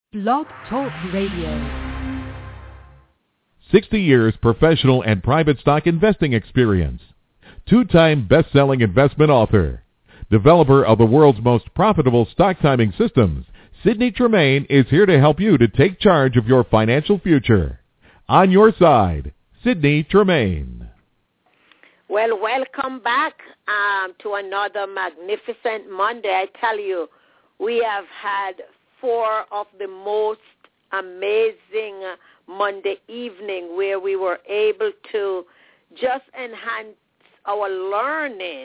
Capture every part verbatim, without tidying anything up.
Blog Talk Radio. sixty years professional and private stock investing experience. Two-time best-selling investment author. Developer of the world's most profitable stock timing systems, Sidney Tremaine is here to help you to take charge of your financial future. On your side, Sidney Tremaine. Well, welcome back um, to another magnificent Monday. I tell you, we have had four of the most amazing Monday evening where we were able to just enhance our learning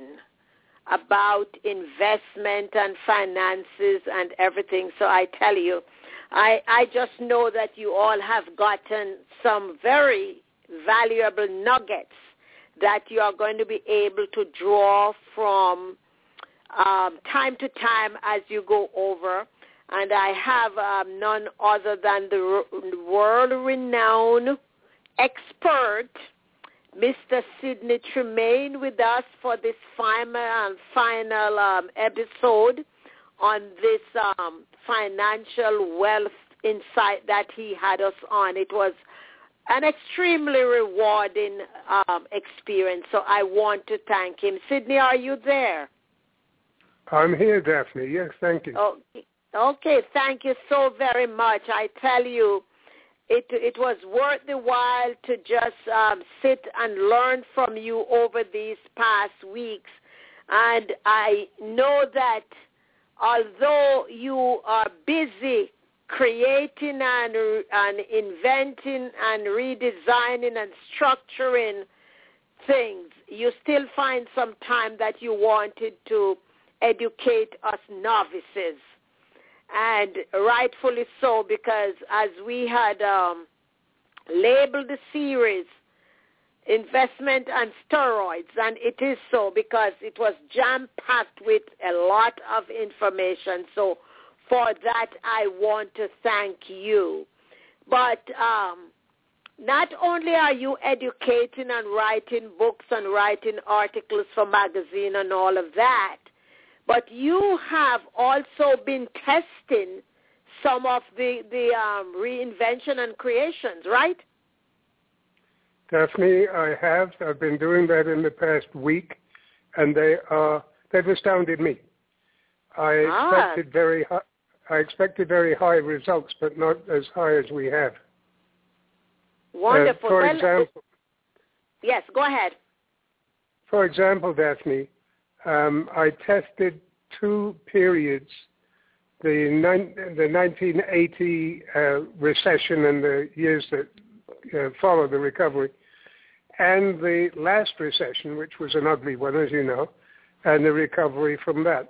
about investment and finances and everything. So I tell you, I, I just know that you all have gotten some very valuable nuggets that you are going to be able to draw from um, time to time as you go over. And I have um, none other than the world-renowned expert, Mister Sidney Tremaine, with us for this final and final um, episode on this um, financial wealth insight that he had us on. It was an extremely rewarding um, experience, so I want to thank him. Sidney, are you there? I'm here, Daphne. Yes, thank you. Oh, okay, thank you so very much. I tell you, it it was worth the while to just um, sit and learn from you over these past weeks. And I know that although you are busy creating and, and inventing and redesigning and structuring things, you still find some time that you wanted to educate us novices. And rightfully so, because as we had um, labeled the series, Investment and Steroids, and it is so because it was jam-packed with a lot of information. So for that, I want to thank you. But um, not only are you educating and writing books and writing articles for magazine and all of that, but you have also been testing some of the, the um, reinvention and creations, right? Daphne, I have. I've been doing that in the past week, and they are, they've astounded me. I ah. expected very high, I expected very high results, but not as high as we have. Wonderful. Uh, for well, example, yes, go ahead. For example, Daphne, Um, I tested two periods, the, nine, the nineteen eighty uh, recession and the years that uh, followed the recovery, and the last recession, which was an ugly one, as you know, and the recovery from that.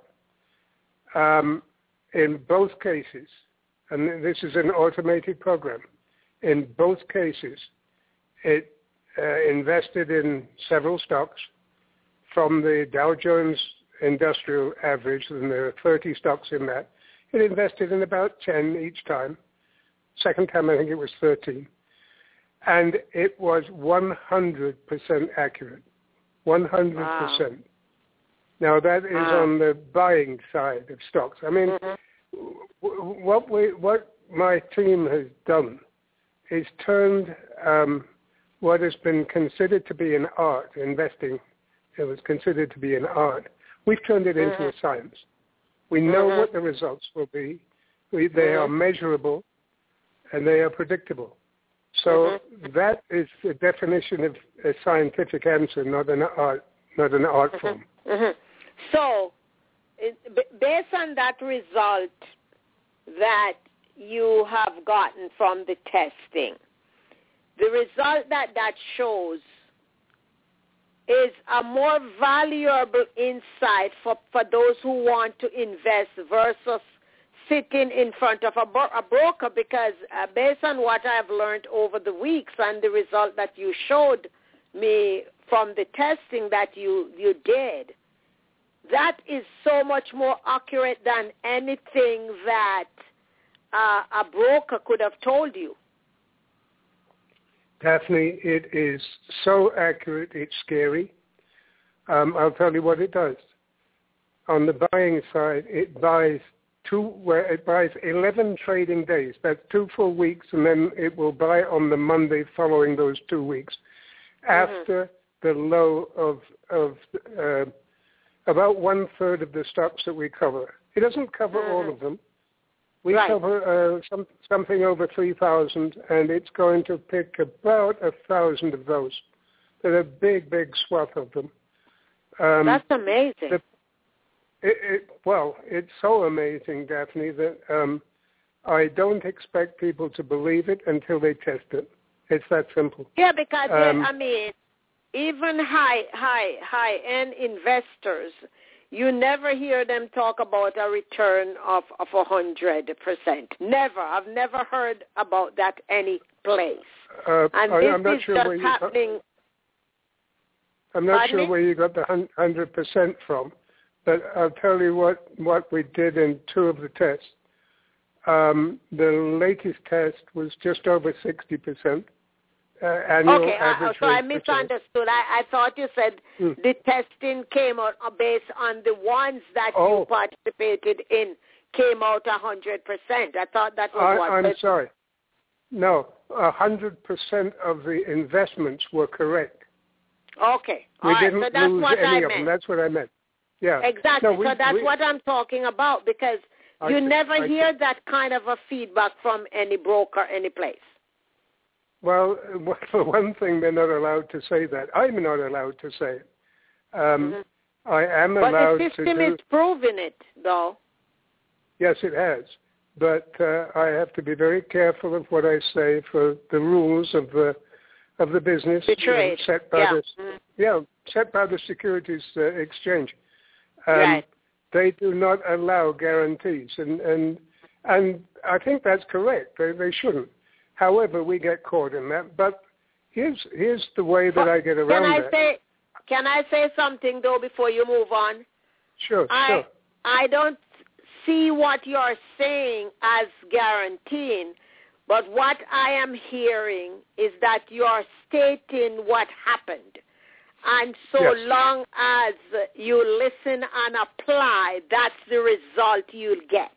Um, in both cases, and this is an automated program, in both cases, it uh, invested in several stocks from the Dow Jones Industrial Average, and there are thirty stocks in that. It invested in about ten each time. Second time, I think it was thirteen. And it was one hundred percent accurate. one hundred percent. Wow. Now, that is wow. on the buying side of stocks. I mean, mm-hmm. w- what we, what my team has done is turned um, what has been considered to be an art, investing, it was considered to be an art. We've turned it into mm-hmm. a science. We know mm-hmm. what the results will be. We, they mm-hmm. are measurable, and they are predictable. So mm-hmm. that is the definition of a scientific answer, not an art, not an art mm-hmm. form. Mm-hmm. So, it, based on that result that you have gotten from the testing, the result that that shows is a more valuable insight for, for those who want to invest versus sitting in front of a, bro- a broker, because uh, based on what I've learned over the weeks and the result that you showed me from the testing that you, you did, that is so much more accurate than anything that uh, a broker could have told you. Daphne, it is so accurate, it's scary. Um, I'll tell you what it does. On the buying side, it buys two, where it buys eleven trading days. That's two full weeks, and then it will buy on the Monday following those two weeks, after mm-hmm. the low of of uh, about one third of the stocks that we cover. It doesn't cover mm-hmm. all of them. We right. cover uh, some, something over three thousand, and it's going to pick about a thousand of those. There's a big, big swath of them. Um, That's amazing. The, it, it, well, it's so amazing, Daphne, that um, I don't expect people to believe it until they test it. It's that simple. Yeah, because um, I mean, even high, high, high-end investors, you never hear them talk about a return of of a hundred percent. Never. I've never heard about that any place. Uh, and I, this I'm not is sure just where you happening. Got, I'm not Pardon sure me? where you got the hundred percent from, but I'll tell you what what we did in two of the tests. Um, the latest test was just over sixty percent. Uh, annual okay, average uh, so I rate misunderstood. I, I thought you said hmm. the testing came out uh, based on the ones that oh. you participated in came out one hundred percent. I thought that was I, what. I'm but... sorry. No, one hundred percent of the investments were correct. Okay, all we right. didn't So that's lose what any I of meant. them. That's what I meant. Yeah. Exactly. No, we, so that's we, what I'm talking about, because I you see, never I hear see. that kind of a feedback from any broker, any place. Well, for one thing, they're not allowed to say that. I'm not allowed to say it. Um, mm-hmm. I am but allowed the system to do... is proving it, though. Yes, it has. But uh, I have to be very careful of what I say for the rules of the of the business The trade. set by yeah. the Mm-hmm. yeah set by the Securities uh, Exchange. Um, right. They do not allow guarantees, and and and I think that's correct. They they shouldn't. However, we get caught in that. But here's here's the way that but I get around can I that. say can I say something though before you move on? Sure, I, sure. I don't see what you're saying as guaranteeing, but what I am hearing is that you're stating what happened. And so yes. long as you listen and apply, that's the result you'll get.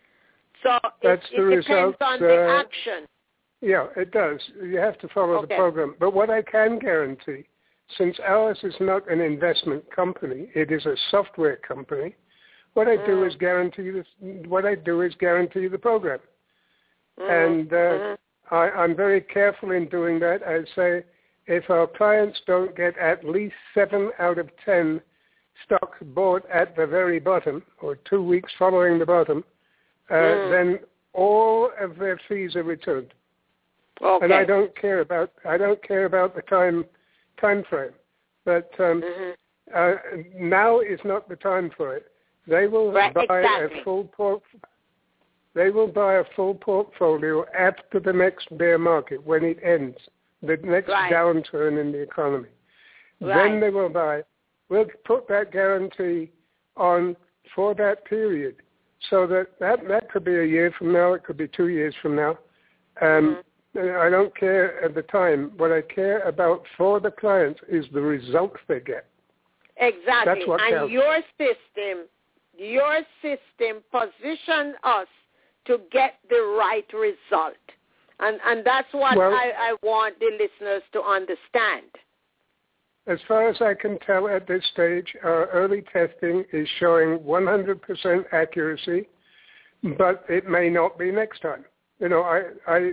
So that's it, the it depends result, on the uh, action. Yeah, it does. You have to follow Okay. the program. But what I can guarantee, since ours is not an investment company, it is a software company, what I do Mm. is guarantee this. What I do is guarantee the program, Mm. and uh, Mm-hmm. I, I'm very careful in doing that. I say, if our clients don't get at least seven out of ten stocks bought at the very bottom, or two weeks following the bottom, uh, mm. then all of their fees are returned. Okay. And I don't care about I don't care about the time time frame, but um, mm-hmm. uh, now is not the time for it. They will right, buy exactly. a full port. They will buy a full portfolio after the next bear market when it ends, the next right. downturn in the economy. Right. Then they will buy. We'll put that guarantee on for that period, so that, that that could be a year from now. It could be two years from now. Um, mm-hmm. I don't care at the time. What I care about for the clients is the results they get. Exactly. That's what and counts. your system, your system positions us to get the right result. And and that's what well, I, I want the listeners to understand. As far as I can tell at this stage, our early testing is showing one hundred percent accuracy, but it may not be next time. You know, I, I,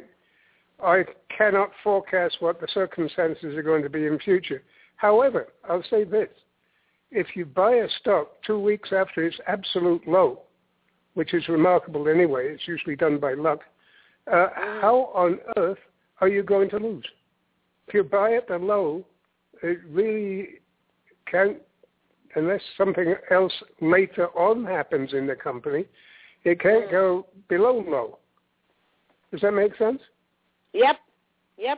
I cannot forecast what the circumstances are going to be in future. However, I'll say this. If you buy a stock two weeks after its absolute low, which is remarkable anyway, it's usually done by luck, uh, how on earth are you going to lose? If you buy at the low, it really can't, unless something else later on happens in the company, it can't go below low. Does that make sense? Yep. Yep.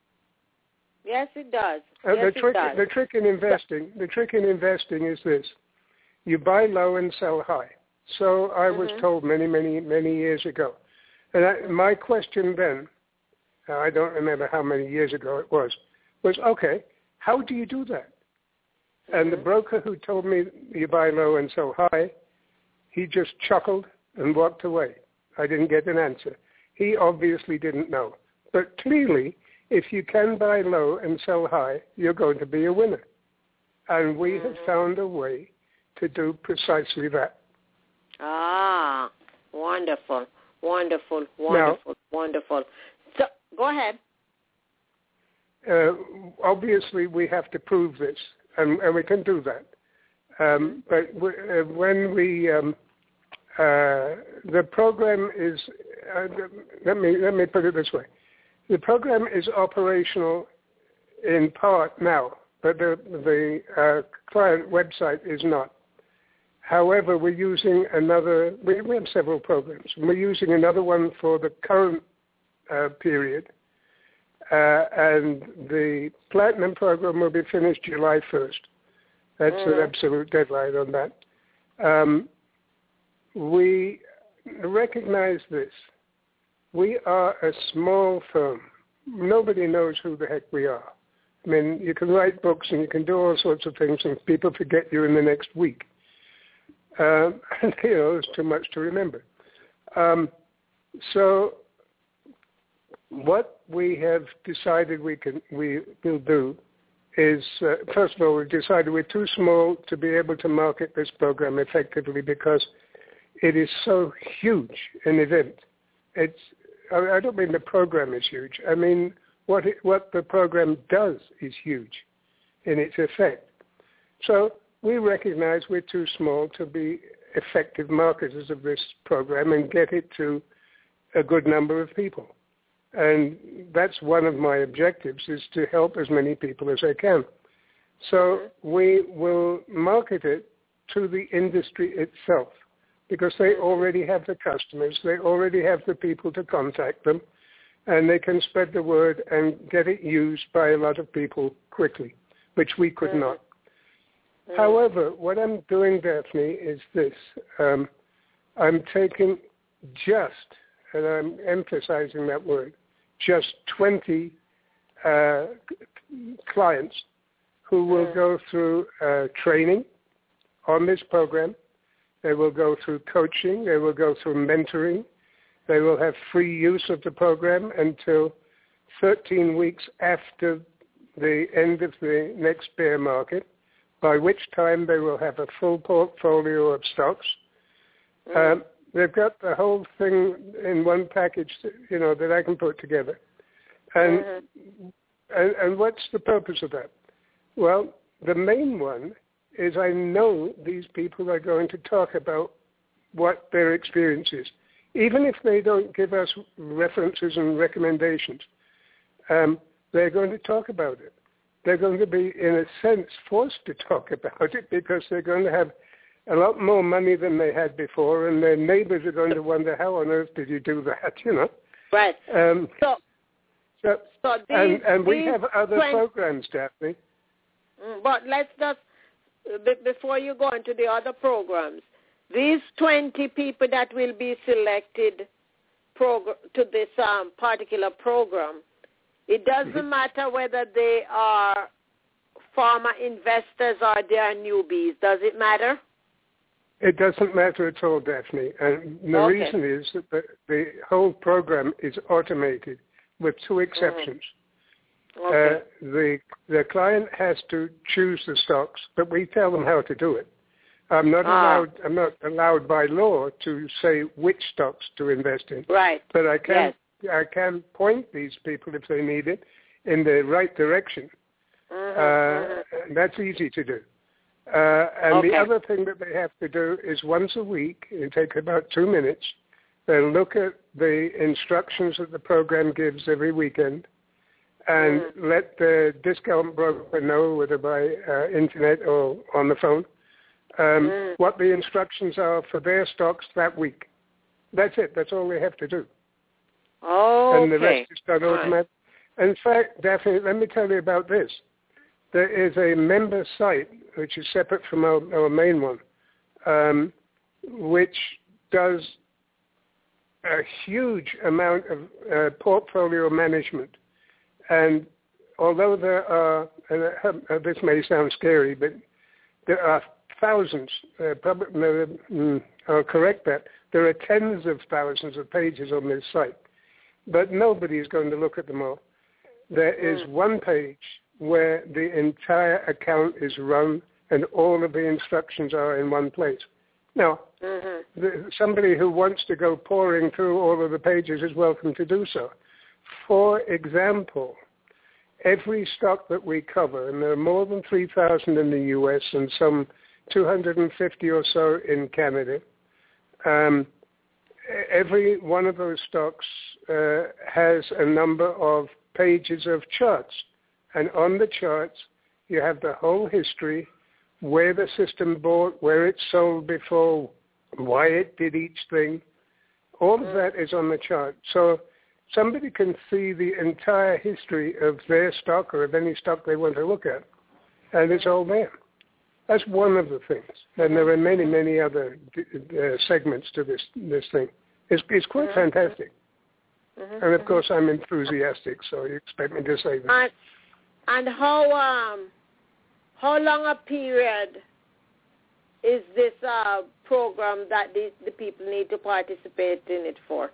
Yes, it does. Uh, yes, the trick, it does. the trick in investing, the trick in investing is this: you buy low and sell high. So I was mm-hmm. told many, many, many years ago. And I, my question then, I don't remember how many years ago it was, was okay, how do you do that? Mm-hmm. And the broker who told me you buy low and sell high, he just chuckled and walked away. I didn't get an answer. He obviously didn't know. But clearly, if you can buy low and sell high, you're going to be a winner. And we have found a way to do precisely that. Ah, wonderful, wonderful, wonderful, now, wonderful. So, go ahead. Uh, obviously, we have to prove this, and, and we can do that. Um, but w- uh, when we, um, uh, the program is, uh, let me let me put it this way: the program is operational in part now, but the the uh, client website is not. However, we're using another. We, we have several programs. We're using another one for the current uh, period. Uh, and the Platinum program will be finished July first. That's mm. an absolute deadline on that. Um, we recognize this. We are a small firm. Nobody knows who the heck we are. I mean, you can write books and you can do all sorts of things and people forget you in the next week. Um, and, you know, it's too much to remember. Um, so what we have decided we can we will do is, uh, first of all, we've decided we're too small to be able to market this program effectively because it is so huge an event. It's I, I don't mean the program is huge. I mean what it, what the program does is huge in its effect. So we recognize we're too small to be effective marketers of this program and get it to a good number of people. And that's one of my objectives, is to help as many people as I can. So we will market it to the industry itself because they already have the customers, they already have the people to contact them, and they can spread the word and get it used by a lot of people quickly, which we could mm-hmm. not. Mm-hmm. However, what I'm doing, Daphne, is this. Um, I'm taking just, and I'm emphasizing that word, just twenty uh, clients who will mm. go through uh, training on this program. They will go through coaching. They will go through mentoring. They will have free use of the program until thirteen weeks after the end of the next bear market, by which time they will have a full portfolio of stocks. Mm. Um, They've got the whole thing in one package, you know, that I can put together. And, mm-hmm. and and what's the purpose of that? Well, the main one is I know these people are going to talk about what their experience is. Even if they don't give us references and recommendations, um, they're going to talk about it. They're going to be, in a sense, forced to talk about it because they're going to have a lot more money than they had before, and their neighbors are going to wonder, how on earth did you do that, you know? Right. Um, so, so, so these, and, and we these have other twenty programs, Daphne. But let's just, before you go into the other programs, these twenty people that will be selected prog- to this um, particular program, it doesn't mm-hmm. matter whether they are former investors or they are newbies. Does it matter? It doesn't matter at all, Daphne. And the okay. reason is that the, the whole program is automated with two exceptions. Mm. Okay. Uh, the the client has to choose the stocks, but we tell them how to do it. I'm not ah. allowed. I'm not allowed by law to say which stocks to invest in. Right. But I can yes. I can point these people, if they need it, in the right direction. Mm-hmm. Uh, and that's easy to do. Uh, and okay. the other thing that they have to do is once a week, it takes about two minutes, they'll look at the instructions that the program gives every weekend and mm. let the discount broker know, whether by uh, internet or on the phone, um, mm. what the instructions are for their stocks that week. That's it. That's all they have to do. Oh, and the okay. rest is done automatically. In fact, Daphne, let me tell you about this. There is a member site, which is separate from our, our main one, um, which does a huge amount of uh, portfolio management. And although there are, and uh, this may sound scary, but there are thousands, uh, probably, no, mm, I'll correct that. There are tens of thousands of pages on this site, but nobody is going to look at them all. There is mm. one page where the entire account is run and all of the instructions are in one place. Now, mm-hmm. the, somebody who wants to go pouring through all of the pages is welcome to do so. For example, every stock that we cover, and there are more than three thousand in the U S and some two hundred fifty or so in Canada, um, every one of those stocks uh, has a number of pages of charts. And on the charts, you have the whole history, where the system bought, where it sold before, why it did each thing. All of that is on the chart. So somebody can see the entire history of their stock or of any stock they want to look at, and it's all there. That's one of the things. And there are many, many other uh, segments to this this thing. It's, it's quite mm-hmm. fantastic. Mm-hmm. And, of course, I'm enthusiastic, so you expect me to say that. And, and how... Um How long a period is this uh, program that the, the people need to participate in it for?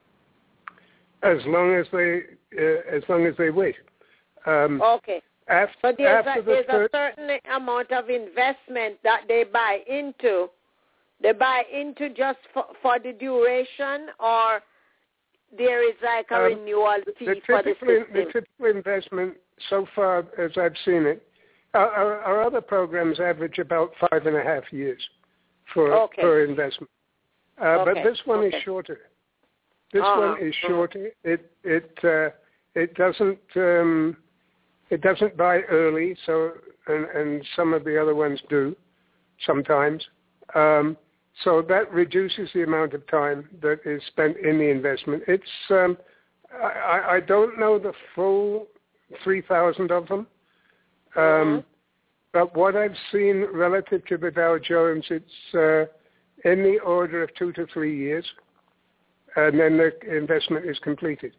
As long as they, uh, as long as they wait. Um, okay. After, but there's, after a, the there's third... a certain amount of investment that they buy into. They buy into just for, for the duration, or there is like a um, renewal fee the for the system? The typical investment, so far as I've seen it, Our, our other programs average about five and a half years for okay. for investment, uh, okay. but this one okay. is shorter. This uh-huh. one is shorter. It it uh, it doesn't um, it doesn't buy early, so and, and some of the other ones do sometimes. Um, so that reduces the amount of time that is spent in the investment. It's um, I, I don't know the full three thousand of them. Um, mm-hmm. But what I've seen relative to the Dow Jones, it's uh, in the order of two to three years, and then the investment is completed.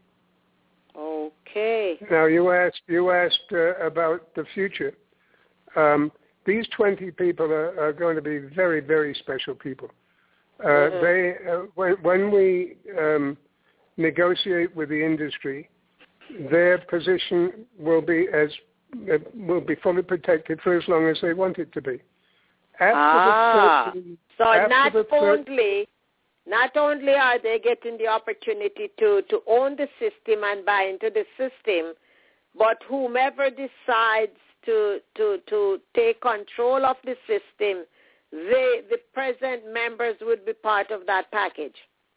Okay. Now you asked you asked uh, about the future. Um, these twenty people are, are going to be very, very special people. Uh, mm-hmm. They uh, when, when we um, negotiate with the industry, their position will be as It will be fully protected for as long as they want it to be. After ah, the thirteen, so after not the thir- only not only are they getting the opportunity to, to own the system and buy into the system, but whomever decides to to, to take control of the system, they the present members would be part of that package.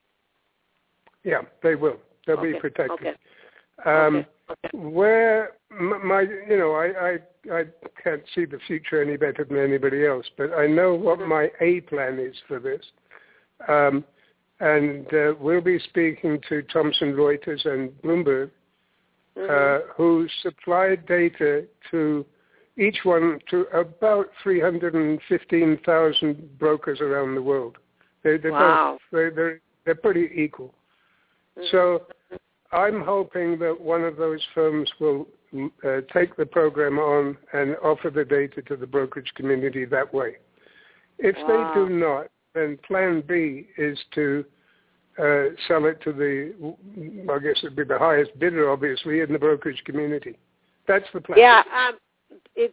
Yeah, they will. They'll okay. be protected. Okay. Um, okay. Okay. Where my, you know, I, I I can't see the future any better than anybody else, but I know what my A plan is for this, um, and uh, we'll be speaking to Thomson Reuters and Bloomberg, mm-hmm. uh, who supplied data to each one to about three hundred fifteen thousand brokers around the world. They, they're wow. both, they're, they're they're pretty equal. Mm-hmm. So I'm hoping that one of those firms will uh, take the program on and offer the data to the brokerage community that way. If wow. they do not, then plan B is to uh, sell it to the, I guess it would be the highest bidder, obviously, in the brokerage community. That's the plan. Yeah. Um, it,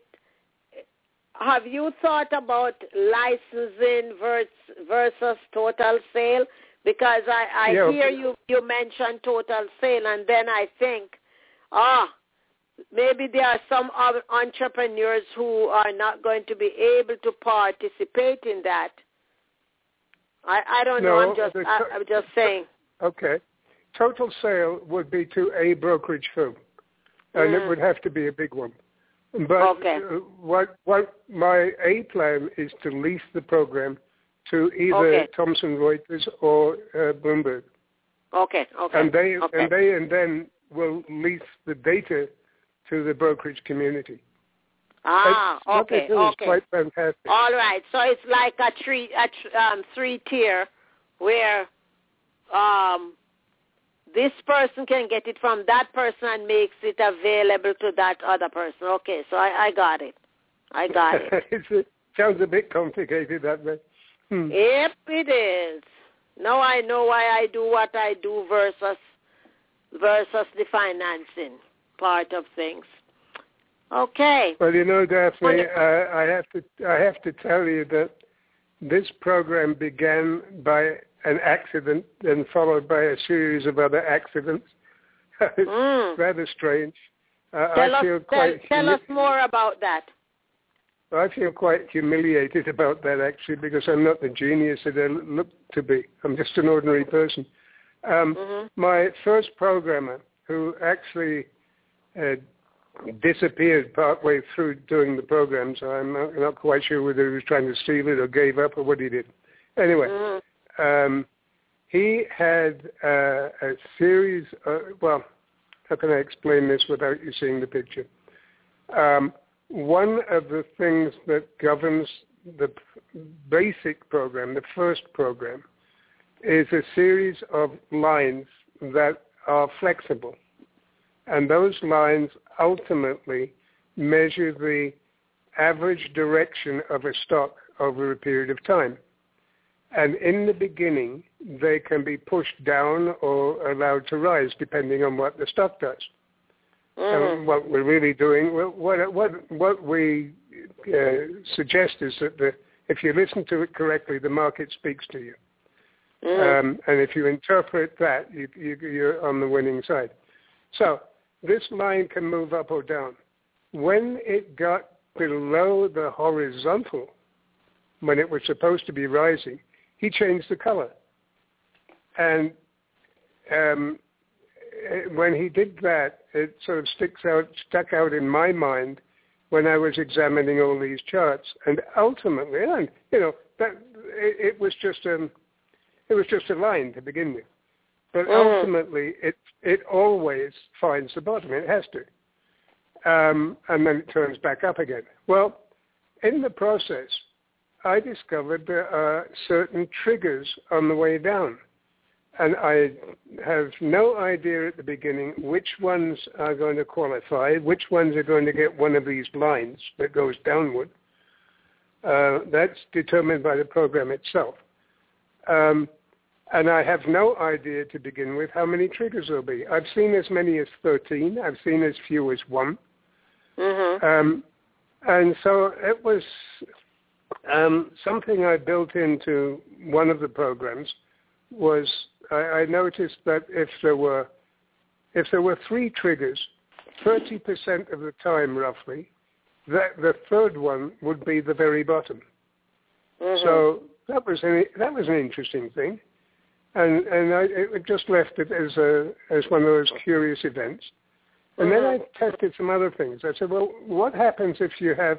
have you thought about licensing versus, versus total sale? Because I, I yeah, hear okay. you, you mention total sale, and then I think, ah, maybe there are some other entrepreneurs who are not going to be able to participate in that. I, I don't no, know. I'm just to- I, I'm just saying. Okay. Total sale would be to a brokerage firm, and mm. it would have to be a big one. But okay. uh, what what my A plan is to lease the program to either okay. Thomson Reuters or uh, Bloomberg. Okay, okay. And they okay. and they and then will lease the data to the brokerage community. Ah, That's, what okay, they do okay. is quite fantastic. All right, so it's like a three a um, three tier where um, this person can get it from that person and makes it available to that other person. Okay, so I, I got it. I got it. it's, a, Sounds a bit complicated that way. Hmm. Yep, it is. Now I know why I do what I do versus versus the financing part of things. Okay. Well, you know, Daphne, uh, I have to I have to tell you that this program began by an accident and followed by a series of other accidents. It's mm. rather strange. Uh, tell I us, feel tell, quite tell humi- us more about that. I feel quite humiliated about that, actually, because I'm not the genius that I look to be. I'm just an ordinary person. Um, mm-hmm. My first programmer, who actually uh, disappeared partway through doing the program, so I'm not, not quite sure whether he was trying to steal it or gave up or what he did. Anyway, mm-hmm. um, he had uh, a series of, well, how can I explain this without you seeing the picture? Um, one of the things that governs the basic program, the first program, is a series of lines that are flexible. And those lines ultimately measure the average direction of a stock over a period of time. And in the beginning, they can be pushed down or allowed to rise, depending on what the stock does. Mm. And what we're really doing, what what what we uh, suggest is that the, if you listen to it correctly, the market speaks to you. Mm. Um, and if you interpret that, you, you, you're on the winning side. So this line can move up or down. When it got below the horizontal, when it was supposed to be rising, he changed the color. And um, when he did that, it sort of sticks out, stuck out in my mind when I was examining all these charts. And ultimately, and you know, that it, it was just um, it was just a line to begin with. But mm. ultimately, it it always finds the bottom. It has to, um, and then it turns back up again. Well, in the process, I discovered there are certain triggers on the way down. And I have no idea at the beginning which ones are going to qualify, which ones are going to get one of these lines that goes downward. Uh, that's determined by the program itself. Um, and I have no idea to begin with how many triggers there'll be. I've seen as many as thirteen. I've seen as few as one. Mm-hmm. Um, and so it was um, something I built into one of the programs was I, I noticed that if there were if there were three triggers, thirty percent of the time roughly, that the third one would be the very bottom. Mm-hmm. So that was an, that was an interesting thing, and and I it just left it as a as one of those curious events. And mm-hmm. then I tested some other things. I said, well, what happens if you have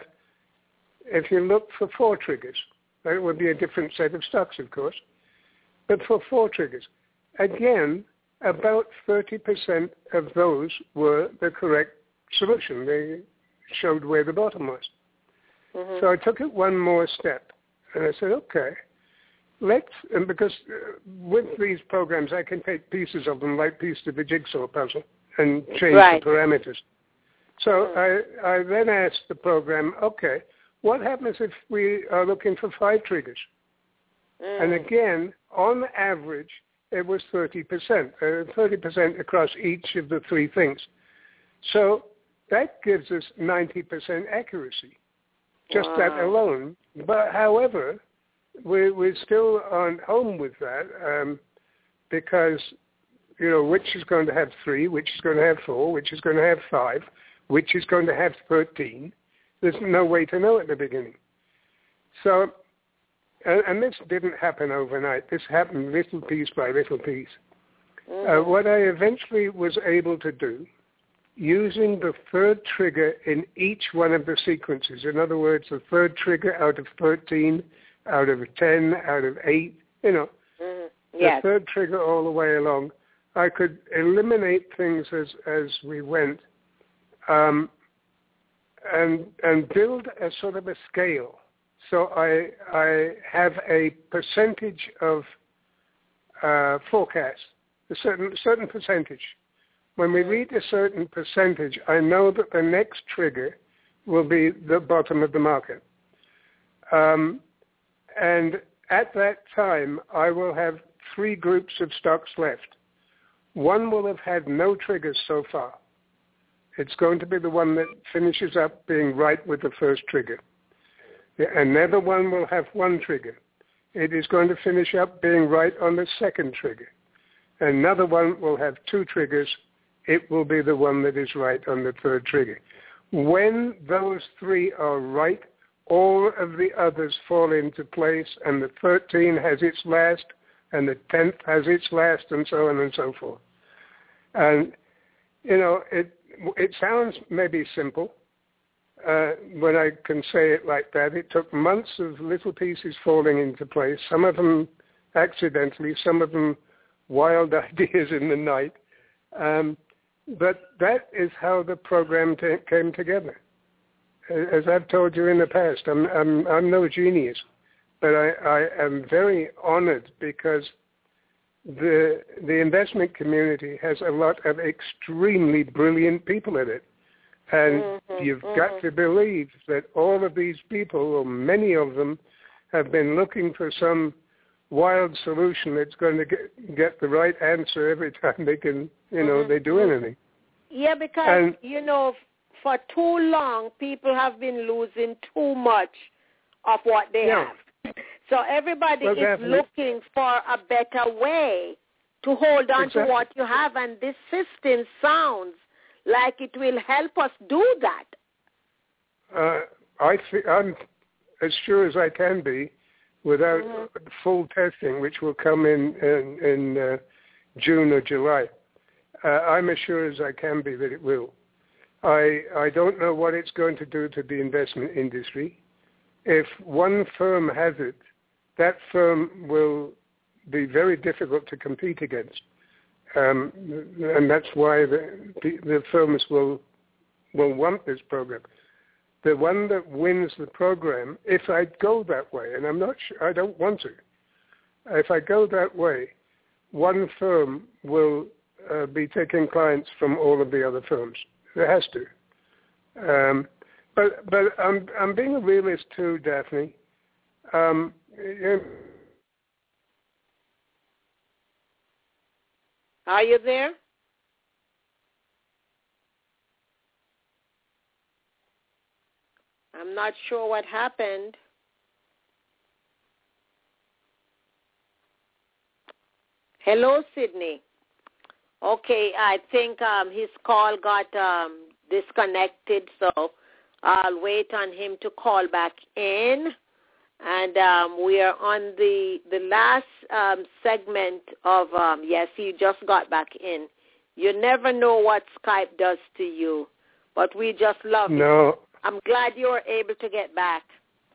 if you look for four triggers? That would be a different set of stocks, of course. But for four triggers, again, about thirty percent of those were the correct solution. They showed where the bottom was. Mm-hmm. So I took it one more step, and I said, okay, let's, and because uh, with these programs, I can take pieces of them like pieces of a jigsaw puzzle and change right. the parameters. So mm-hmm. I, I then asked the program, okay, what happens if we are looking for five triggers? Mm. And again, on average, it was thirty percent, uh, thirty percent across each of the three things. So that gives us ninety percent accuracy, just wow. that alone. But however, we, we're still on home with that um, because, you know, which is going to have three, which is going to have four, which is going to have five, which is going to have thirteen. There's no way to know at the beginning. So... And this didn't happen overnight. This happened little piece by little piece. Mm-hmm. Uh, what I eventually was able to do, using the third trigger in each one of the sequences, in other words, the third trigger out of thirteen, out of ten, out of eight, you know, mm-hmm. yes. the third trigger all the way along, I could eliminate things as, as we went um, and, and build a sort of a scale. So I I have a percentage of uh, forecast, a certain certain percentage. When we read a certain percentage, I know that the next trigger will be the bottom of the market. Um, and at that time, I will have three groups of stocks left. One will have had no triggers so far. It's going to be the one that finishes up being right with the first trigger. Another one will have one trigger. It is going to finish up being right on the second trigger. Another one will have two triggers. It will be the one that is right on the third trigger. When those three are right, all of the others fall into place, and the thirteen has its last, and the tenth has its last, and so on and so forth. And, you know, it it sounds maybe simple uh, when I can say it like that. It took months of little pieces falling into place, some of them accidentally, some of them wild ideas in the night. Um, but that is how the program t- came together. As I've told you in the past, I'm I'm, I'm no genius, but I, I am very honored because the the investment community has a lot of extremely brilliant people in it. And mm-hmm, you've mm-hmm. got to believe that all of these people, or many of them, have been looking for some wild solution that's going to get, get the right answer every time they can, you know, mm-hmm. they do anything. Yeah, because, and, you know, for too long, people have been losing too much of what they yeah. have. So everybody well, is definitely. looking for a better way to hold on exactly. to what you have, and this system sounds like it will help us do that. Uh, I th- I'm as sure as I can be, without mm-hmm. full testing, which will come in in, in uh, June or July. Uh, I'm as sure as I can be that it will. I I don't know what it's going to do to the investment industry. If one firm has it, that firm will be very difficult to compete against. Um, and that's why the, the, the firms will will want this program. The one that wins the program, if I go that way, and I'm not sure, I don't want to, if I go that way, one firm will uh, be taking clients from all of the other firms. It has to. Um, but but I'm I'm being a realist too, Daphne. Um, you know, Are you there? I'm not sure what happened. Hello, Sydney. Okay, I think um, his call got um, disconnected, so I'll wait on him to call back in. And um, we are on the the last um, segment of, um, yes, he just got back in. You never know what Skype does to you, but we just love it. No. I'm glad you were able to get back.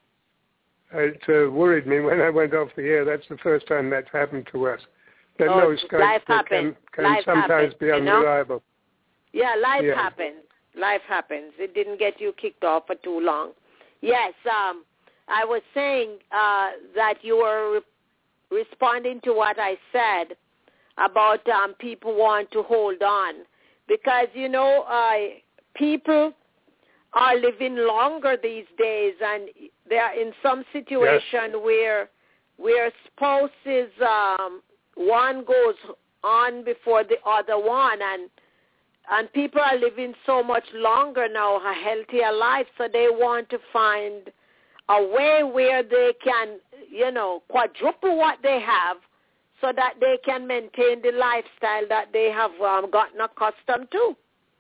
It uh, worried me when I went off the air. That's the first time that's happened to us. That oh, no Skype life can, happens. can life sometimes happens, be unreliable. You know? Yeah, life yeah. happens. Life happens. It didn't get you kicked off for too long. Yes, um, I was saying uh, that you were re- responding to what I said about um, people want to hold on. Because, you know, uh, people are living longer these days, and they are in some situation yes. where where spouses, um, one goes on before the other one, and and people are living so much longer now, a healthier life, so they want to find a way where they can, you know, quadruple what they have so that they can maintain the lifestyle that they have um, gotten accustomed to.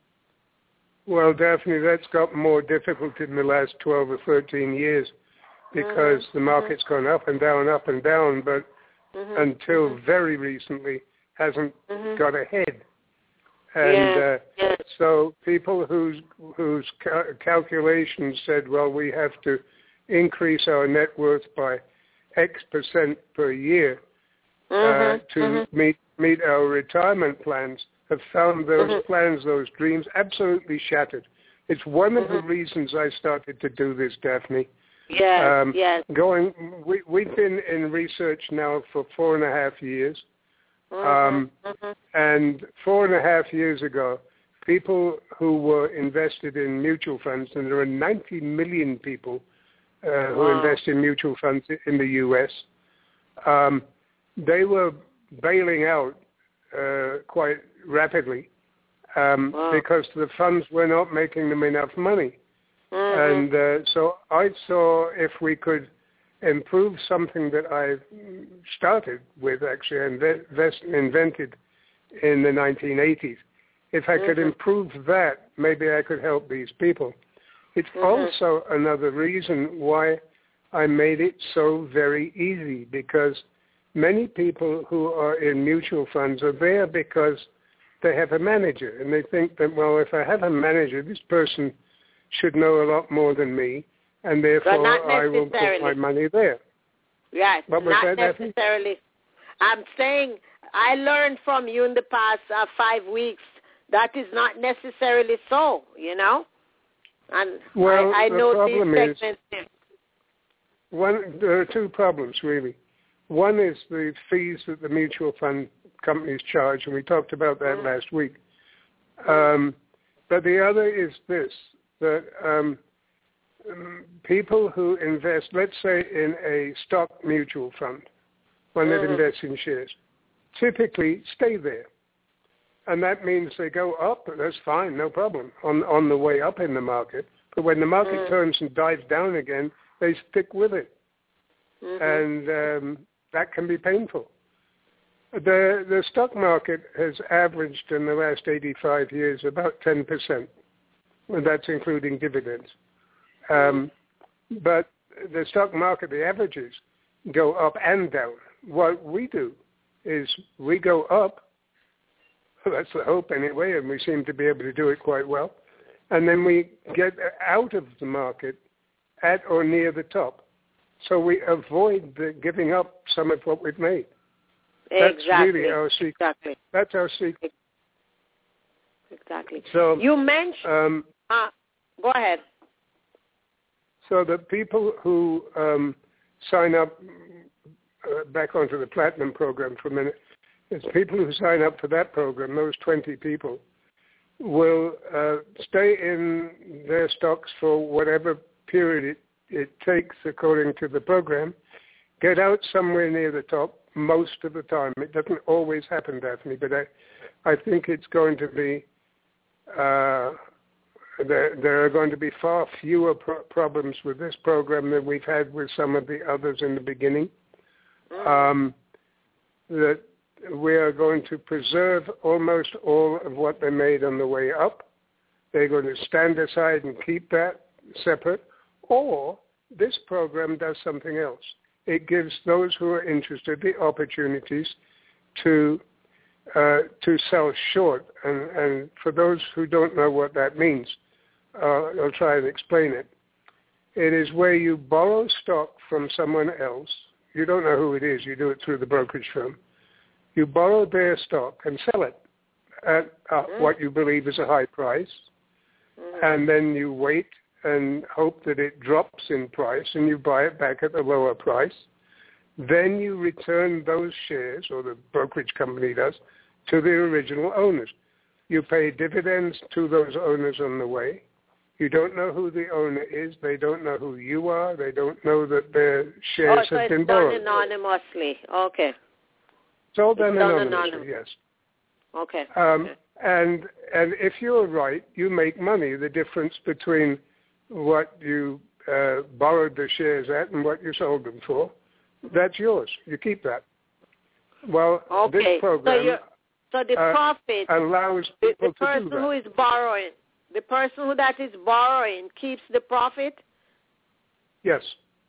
Well, Daphne, that's got more difficult in the last twelve or thirteen years because mm-hmm. the market's mm-hmm. gone up and down, up and down, but mm-hmm. until mm-hmm. very recently hasn't mm-hmm. got ahead. And yeah. Uh, yeah. so people whose whose ca- calculations said, well, we have to increase our net worth by X percent per year mm-hmm. uh, to mm-hmm. meet meet our retirement plans, have found those mm-hmm. plans, those dreams, absolutely shattered. It's one of mm-hmm. the reasons I started to do this, Daphne. Yes, um, yes. Going, we, we've been in research now for four and a half years. Mm-hmm. Um, mm-hmm. And four and a half years ago, people who were invested in mutual funds, and there are ninety million people uh, who wow. invest in mutual funds in the U S. Um, they were bailing out uh, quite rapidly um, wow. because the funds were not making them enough money. Mm-hmm. And uh, so I saw if we could improve something that I started with, actually, invest, invented in the nineteen eighties. If I could mm-hmm. improve that, maybe I could help these people. It's mm-hmm. also another reason why I made it so very easy, because many people who are in mutual funds are there because they have a manager, and they think that, well, if I have a manager, this person should know a lot more than me, and therefore I will put my money there. Yes, what was not that, necessarily. I'm saying I learned from you in the past uh, five weeks that is not necessarily so, you know? And well, I, I the know problem these is, segments. one, there are two problems, really. One is the fees that the mutual fund companies charge, and we talked about that mm. last week. Um, but the other is this, that um, people who invest, let's say in a stock mutual fund, one mm. that invests in shares, typically stay there. And that means they go up, that's fine, no problem, on on the way up in the market. But when the market mm. turns and dives down again, they stick with it. Mm-hmm. And um, that can be painful. The the stock market has averaged in the last eighty-five years about ten percent, and that's including dividends. Um, but the stock market, the averages, go up and down. What we do is we go up, that's the hope anyway, and we seem to be able to do it quite well, and then we get out of the market at or near the top. So we avoid the giving up some of what we've made. That's exactly. really our secret. Exactly. That's our secret. Exactly. So you mentioned. Um, uh, go ahead. So the people who um, sign up, uh, back onto the Platinum program for a minute, is people who sign up for that program, those twenty people, will uh, stay in their stocks for whatever period it, it takes according to the program, get out somewhere near the top most of the time. It doesn't always happen, Daphne, but I, I think it's going to be, uh, there, there are going to be far fewer pro- problems with this program than we've had with some of the others in the beginning. Um, that we are going to preserve almost all of what they made on the way up. They're going to stand aside and keep that separate. Or this program does something else. It gives those who are interested the opportunities to uh, to sell short. And, and for those who don't know what that means, uh, I'll try and explain it. It is where you borrow stock from someone else. You don't know who it is. You do it through the brokerage firm. You borrow their stock and sell it at uh, mm. what you believe is a high price, mm. and then you wait and hope that it drops in price, and you buy it back at a lower price. Then you return those shares, or the brokerage company does, to the original owners. You pay dividends to those owners on the way. You don't know who the owner is. They don't know who you are. They don't know that their shares oh, so have been it's done borrowed. anonymously. Okay. It's all done it's done anonymously, anonymous. yes. Okay. Um, okay. And and if you're right, you make money. The difference between what you uh, borrowed the shares at and what you sold them for, that's yours. You keep that. Well, okay. this program so, so the uh, profit allows people the, the to do that. person who is borrowing, the person who that is borrowing keeps the profit? Yes.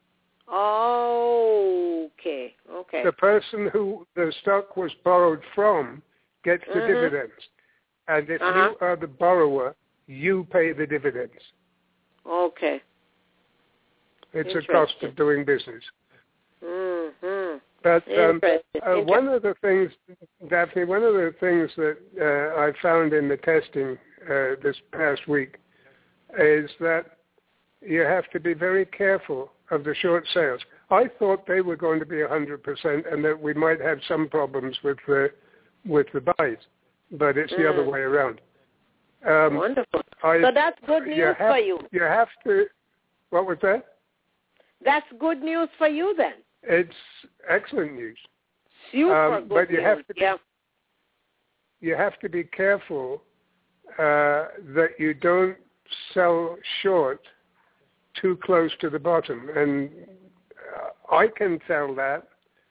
Oh, okay, okay. The person who the stock was borrowed from gets the mm-hmm. dividends. And if uh-huh. you are the borrower, you pay the dividends. Okay. It's a cost of doing business. Mm-hmm. But um, uh, one of the things, Daphne, one of the things that uh, I found in the testing uh, this past week is that you have to be very careful of the short sales. I thought they were going to be one hundred percent and that we might have some problems with the, with the buys, but it's the mm. other way around. Um, Wonderful. I, so that's good news you have, for you. You have to, what was that? That's good news for you then. It's excellent news. Super um, good but you news. have to be, yeah. you have to be careful uh, that you don't sell short too close to the bottom. And uh, I can tell that,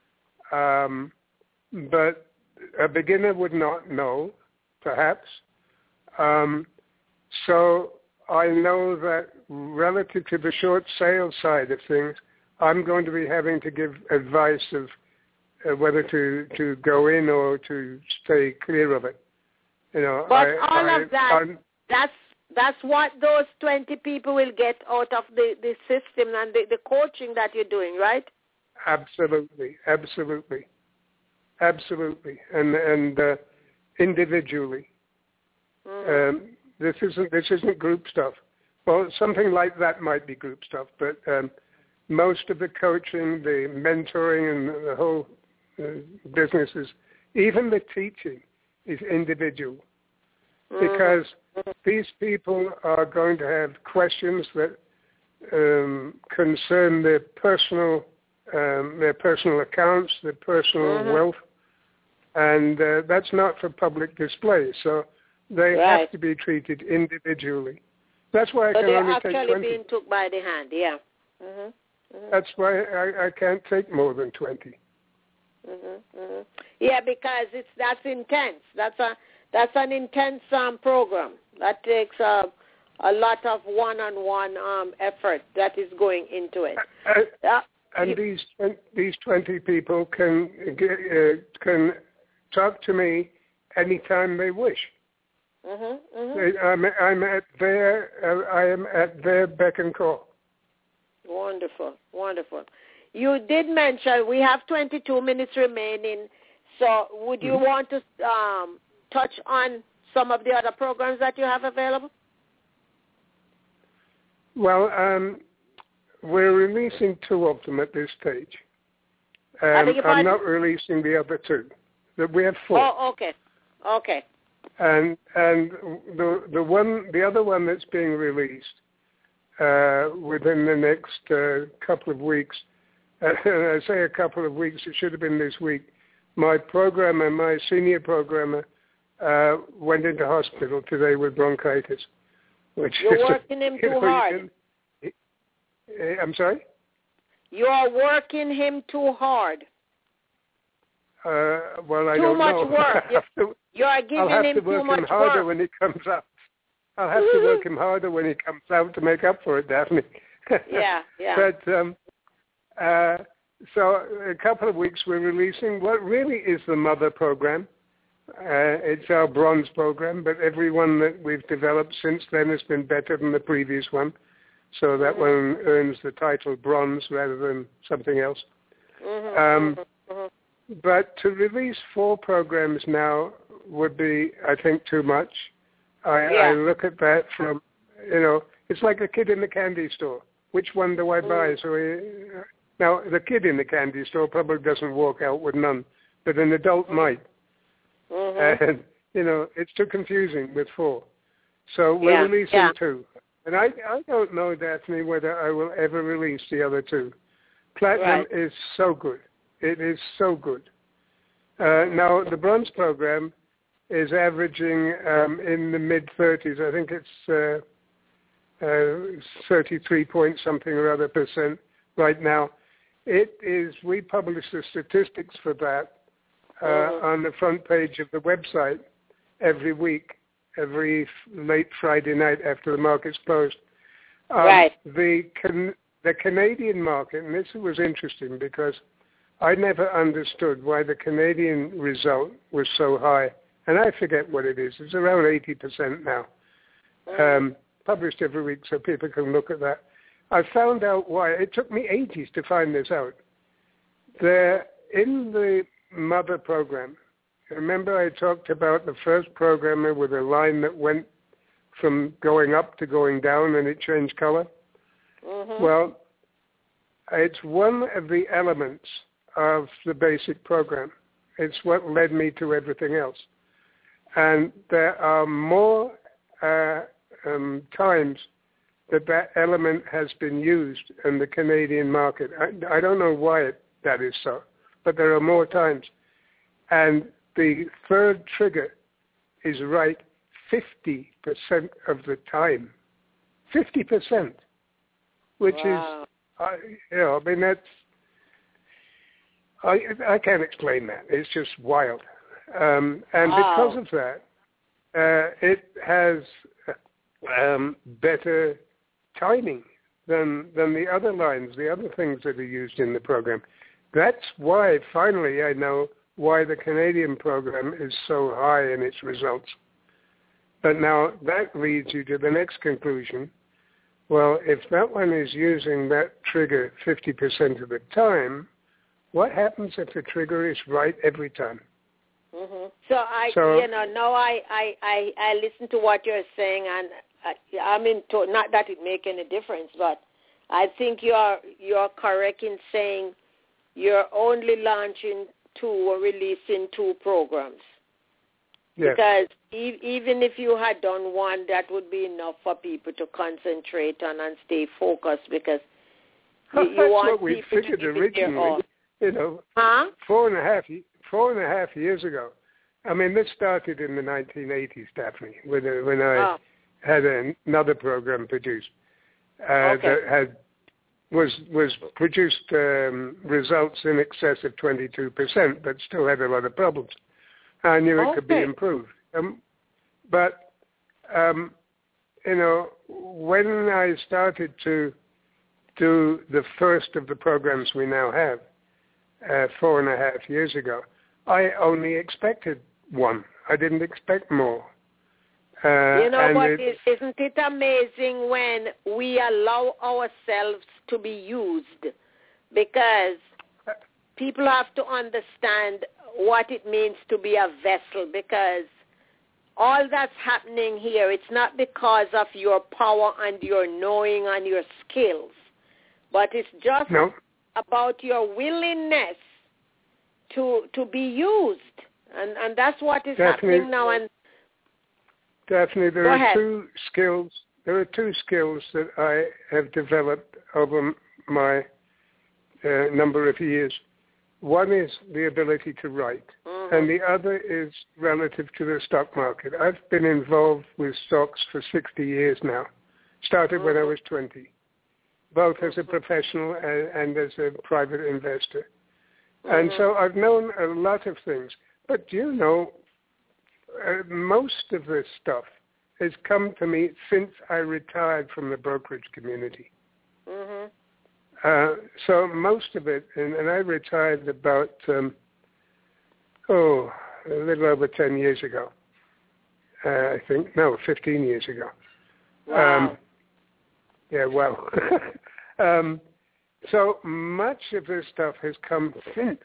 um, but a beginner would not know, perhaps. Um, so I know that relative to the short sales side of things, I'm going to be having to give advice of uh, whether to, to go in or to stay clear of it. You know, but I, all I, of that, I'm, that's that's what those twenty people will get out of the, the system and the, the coaching that you're doing, right? Absolutely, absolutely, absolutely, and and uh, individually. Mm-hmm. Um, this isn't this isn't group stuff. Well, something like that might be group stuff, but um, most of the coaching, the mentoring, and the whole uh, business is, even the teaching, is individual, Mm-hmm. because these people are going to have questions that um, concern their personal um, their personal accounts, their personal Mm-hmm. wealth, and uh, that's not for public display. So they Right. have to be treated individually. That's why I So can they're only take actually twenty. being took by the hand, yeah. Mm-hmm. Mm-hmm. That's why I, I can't take more than twenty. Mm-hmm. Mm-hmm. Yeah, because it's that's intense. That's a that's an intense um, program that takes a a lot of one-on-one um, effort that is going into it. Uh, Uh, and you, these these twenty people can get, uh, can talk to me anytime they wish. mm-hmm, mm-hmm. They, I'm, I'm at their uh, I am at their beck and call. Wonderful, wonderful. You did mention we have twenty-two minutes remaining, so would you Mm-hmm. want to um, touch on some of the other programs that you have available? Well, um, we're releasing two of them at this stage. I Um, beg your I'm pardon? not releasing the other two. That we have four. Oh, okay, okay. And and the the one the other one that's being released uh, within the next uh, couple of weeks. Uh, I say a couple of weeks. It should have been this week. My programmer, my senior programmer, uh, went into hospital today with bronchitis. Which You're is, working him you too know, hard. you can- I'm sorry. You are working him too hard. Uh, well, I Too don't much know. work. I'll have to, You are I'll giving have him to too work him much harder work. when he comes out. I'll have to work him harder when he comes out to make up for it, Daphne. Yeah, yeah. But um, uh, so a couple of weeks we're releasing what really is the mother program. Uh, it's our bronze program, but every one that we've developed since then has been better than the previous one. So that Mm-hmm. one earns the title bronze rather than something else. Mm-hmm, Um, mm-hmm. But to release four programs now would be, I think, too much. I, Yeah. I look at that from, you know, it's like a kid in the candy store. Which one do I buy? Mm. So he, now, the kid in the candy store probably doesn't walk out with none, but an adult Mm-hmm. might. Mm-hmm. And, you know, it's too confusing with four. So we're Yeah, releasing yeah. two. And I, I don't know, Daphne, whether I will ever release the other two. Platinum Right. is so good. It is so good. Uh, now, the bronze program is averaging um, in the mid-thirties. I think it's uh, uh, thirty-three point something or other percent right now. It is, we publish the statistics for that uh, Mhm. on the front page of the website every week, every late Friday night after the market's closed. Um, Right. The, can, the Canadian market, and this was interesting because I never understood why the Canadian result was so high. And I forget what it is. It's around eighty percent now. Um, published every week so people can look at that. I found out why. It took me ages to find this out. There, in the mother program, remember I talked about the first programmer with a line that went from going up to going down and it changed color? Mm-hmm. Well, it's one of the elements of the basic program. It's what led me to everything else. And there are more uh, um, times that that element has been used in the Canadian market. I, I don't know why it, that is so, but there are more times. And the third trigger is right fifty percent of the time. fifty percent, which wow. is, I, you know, I mean, that's, I, I can't explain that. It's just wild. Um, and wow. because of that, uh, it has um, better timing than than the other lines, the other things that are used in the program. That's why, finally, I know why the Canadian program is so high in its results. But now that leads you to the next conclusion. Well, if that one is using that trigger fifty percent of the time, what happens if the trigger is right every time? Mm-hmm. So I, so, you know, now I, I, I, I listen to what you're saying, and I, I mean, to, not that it make any difference, but I think you're you're correct in saying you're only launching two or releasing two programs. Yes. Because e- even if you had done one, that would be enough for people to concentrate on and stay focused, because you, you That's want what we people figured to originally. You know, huh? four and a half four and a half years ago. I mean, this started in the nineteen eighties, Daphne, when when I Oh. had an, another program produced uh, Okay. that had was was produced um, results in excess of twenty-two percent, but still had a lot of problems. I knew it could be Okay. improved. Um, but, um, you know, when I started to do the first of the programs we now have, uh, four and a half years ago, I only expected one. I didn't expect more. Uh, You know and what? it's, Isn't it amazing when we allow ourselves to be used? Because people have to understand what it means to be a vessel, because all that's happening here, it's not because of your power and your knowing and your skills, but it's just no. about your willingness to to be used. And, and that's what is Definitely. happening now. And Daphne, there Go are ahead. two skills. There are two skills that I have developed over my uh, number of years. One is the ability to write, mm-hmm. and the other is relative to the stock market. I've been involved with stocks for sixty years now. Started mm-hmm. when I was twenty, both as a professional and, and as a private investor. Mm-hmm. And so I've known a lot of things. But do you know, uh, most of this stuff has come to me since I retired from the brokerage community. Mm-hmm. Uh, so most of it, and, and I retired about, um, oh, a little over ten years ago, uh, I think. No, fifteen years ago. Wow. Um, yeah, well. um, so much of this stuff has come since.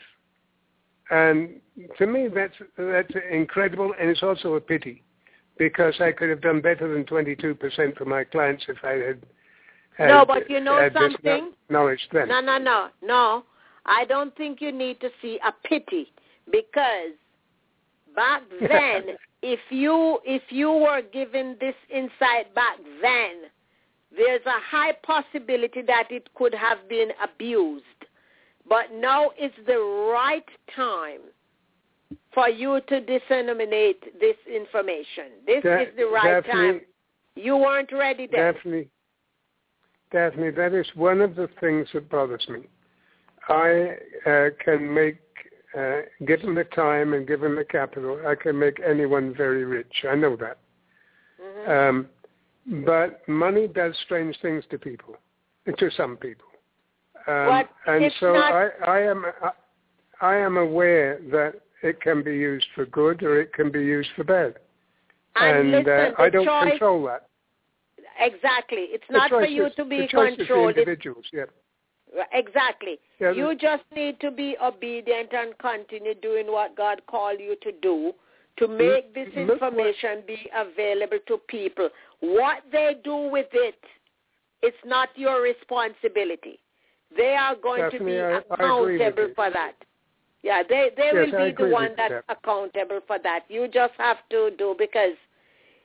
And to me, that's that's incredible, and it's also a pity, because I could have done better than twenty-two percent for my clients if I had had, no, but you know had something? this knowledge then. No, no, no, no. I don't think you need to see a pity, because back then, if you if you were given this insight back then, there's a high possibility that it could have been abused. But now it's the right time for you to disseminate this information. This Da- is the right Daphne, time. You weren't ready then. Daphne, Daphne, that is one of the things that bothers me. I uh, can make, uh, given the time and given the capital, I can make anyone very rich. I know that. Mm-hmm. Um, but money does strange things to people, to some people. Um, and it's so not... I, I am I, I am aware that it can be used for good or it can be used for bad. And, and listen, uh, I don't choice, control that. Exactly. It's The not for choice you is, to be the choice controlled. Is the individuals, yeah. Exactly. Yeah, you just need to be obedient and continue doing what God called you to do to make this Look information what, be available to people. What they do with it, it's not your responsibility. They are going Daphne, to be I, accountable I for that. Yeah, they, they yes, will be the one that's that. accountable for that. You just have to do, because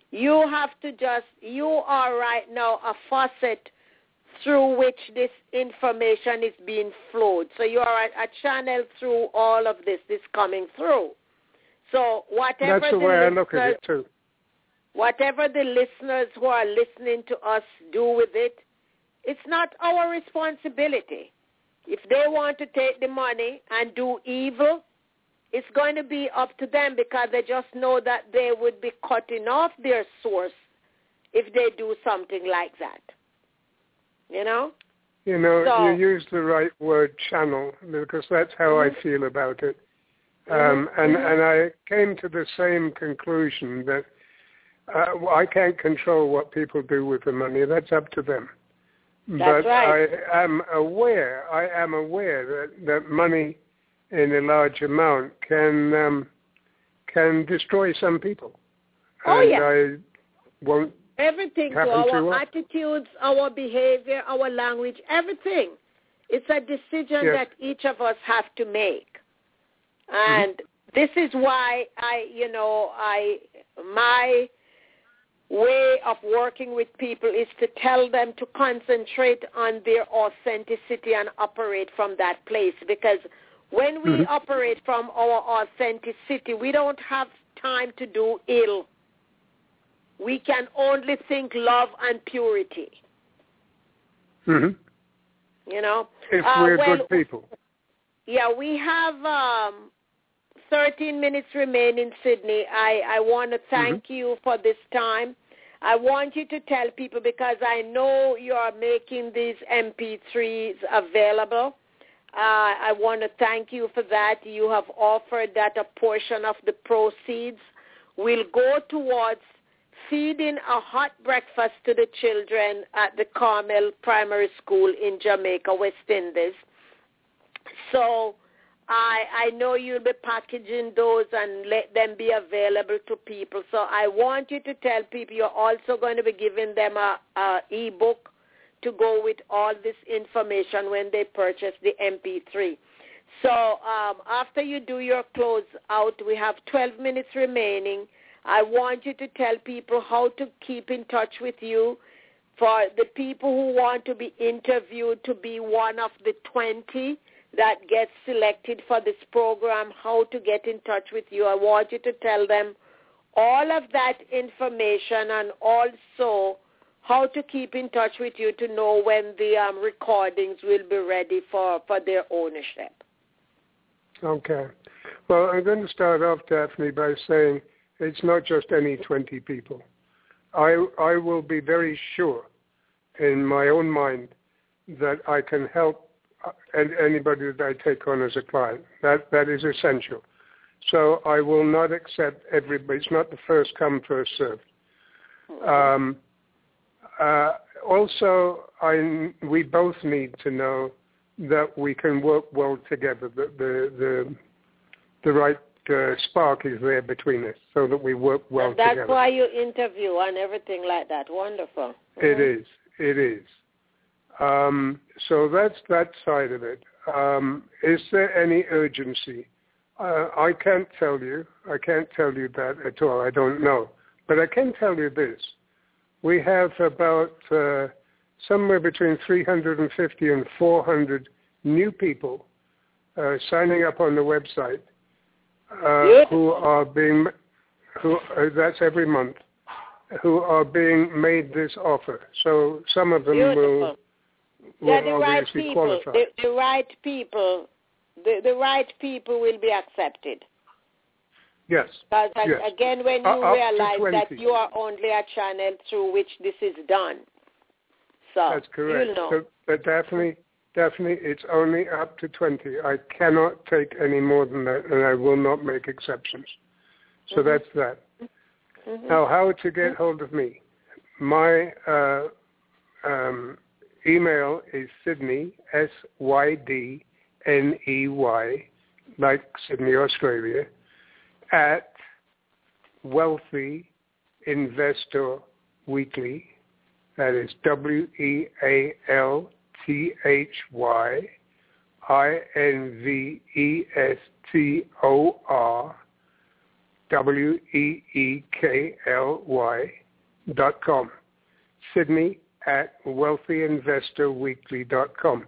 You have to just, you are right now a faucet through which this information is being flowed. So you are a, a channel through all of this, this coming through. So whatever That's the, the way I listeners, look at it too. Whatever the listeners who are listening to us do with it, it's not our responsibility. If they want to take the money and do evil, it's going to be up to them, because they just know that they would be cutting off their source if they do something like that. You know? You know, so, you use the right word, channel, because that's how mm-hmm. I feel about it. Um, mm-hmm. and, mm-hmm. and I came to the same conclusion that uh, I can't control what people do with the money. That's up to them. That's but right. I am aware, I am aware that, that money in a large amount can um, can destroy some people. Oh, and yeah. I won't Everything, so our attitudes, our behavior, our language, everything. It's a decision yes. that each of us have to make. And mm-hmm. this is why I, you know, I, my way of working with people is to tell them to concentrate on their authenticity and operate from that place. Because when we mm-hmm. operate from our authenticity, we don't have time to do ill. We can only think love and purity. Mm-hmm. You know? If uh, we're well, good people. Yeah, we have um, thirteen minutes remaining, Sydney. I, I want to thank mm-hmm. you for this time. I want you to tell people, because I know you are making these M P threes available. Uh, I want to thank you for that. You have offered that a portion of the proceeds will go towards feeding a hot breakfast to the children at the Carmel Primary School in Jamaica, West Indies. So I, I know you'll be packaging those and let them be available to people. So I want you to tell people you're also going to be giving them a, a e-book to go with all this information when they purchase the M P three. So um, after you do your close out, we have twelve minutes remaining. I want you to tell people how to keep in touch with you. For the people who want to be interviewed to be one of the twenty that gets selected for this program, how to get in touch with you. I want you to tell them all of that information, and also how to keep in touch with you to know when the um, recordings will be ready for, for their ownership. Okay. Well, I'm going to start off, Daphne, by saying it's not just any twenty people. I, I will be very sure in my own mind that I can help anybody that I take on as a client. That That is essential. So I will not accept everybody. It's not the first come, first served. Um, uh, also, I, we both need to know that we can work well together, that the, the, the right uh, spark is there between us, so that we work well and that's together. That's why you interview and everything like that. Wonderful. Mm-hmm. It is. It is. Um, so that's that side of it. Um, is there any urgency? Uh, I can't tell you. I can't tell you that at all. I don't know. But I can tell you this. We have about uh, somewhere between three hundred fifty and four hundred new people uh, signing up on the website uh, who are being, who uh, that's every month, who are being made this offer. So some of them Beautiful. will, will yeah, the right obviously people, qualify. The, the right people, the, the right people will be accepted. Yes. Because yes. again, when you uh, realize that you are only a channel through which this is done. So that's correct. You know. So, but Daphne, Daphne, it's only up to twenty. I cannot take any more than that, and I will not make exceptions. So mm-hmm. that's that. Mm-hmm. Now, how to get hold of me? My uh, um, email is Sydney, S Y D N E Y, like Sydney, Australia, at Wealthy Investor Weekly. That is W E A L T H Y I N V E S T O R W E E K L Y dot com. Sydney at wealthy investor weekly dot com.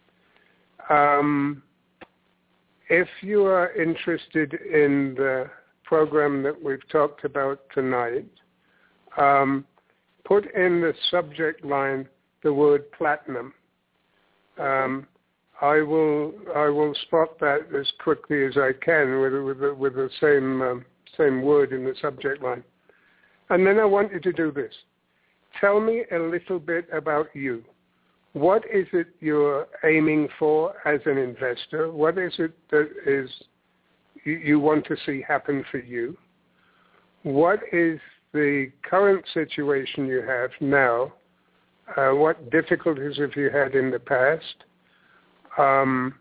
Um, if you are interested in the program that we've talked about tonight, um, put in the subject line the word platinum. Um, I will I will spot that as quickly as I can with with the, with the same um, same word in the subject line. And then I want you to do this. Tell me a little bit about you. What is it you're aiming for as an investor? What is it that is you, you want to see happen for you? What is the current situation you have now? Uh, what difficulties have you had in the past? Um,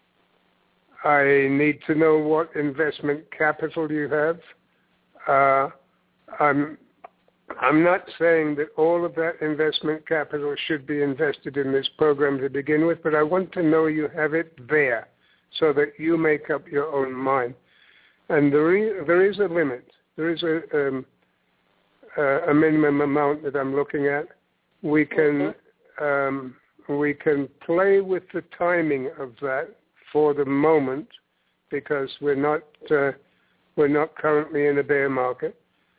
I need to know what investment capital you have. Uh, I'm I'm not saying that all of that investment capital should be invested in this program to begin with, but I want to know you have it there so that you make up your own mind. And there is, there is a limit. There is a, um, a minimum amount that I'm looking at. We can um, we can play with the timing of that for the moment because we're not uh, we're not currently in a bear market.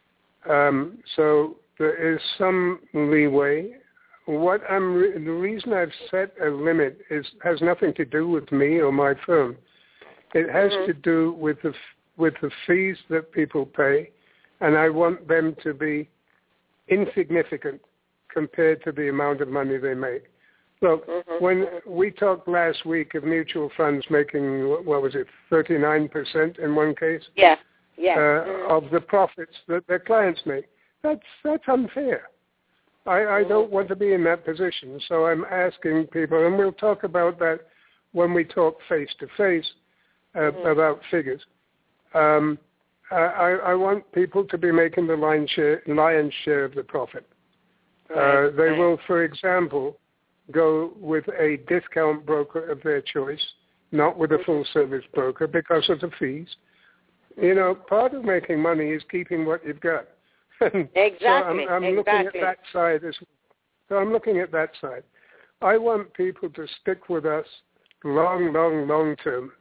Um, so there is some leeway. What I'm re- the reason I've set a limit is has nothing to do with me or my firm. It has mm-hmm. to do with the f- with the fees that people pay, and I want them to be insignificant compared to the amount of money they make. Look, mm-hmm. when we talked last week of mutual funds making, what was it, thirty-nine percent in one case? Yeah, yeah. Uh, mm-hmm. Of the profits that their clients make. That's that's unfair. I, I mm-hmm. don't want to be in that position, so I'm asking people, and we'll talk about that when we talk face-to-face uh, mm-hmm. about figures. Um, I, I want people to be making the lion's share, lion's share of the profit. Uh, they right. will, for example, go with a discount broker of their choice, not with a full-service broker because of the fees. You know, part of making money is keeping what you've got. Exactly. So I'm, I'm exactly. looking at that side as well. So I'm looking at that side. I want people to stick with us long, long, long term.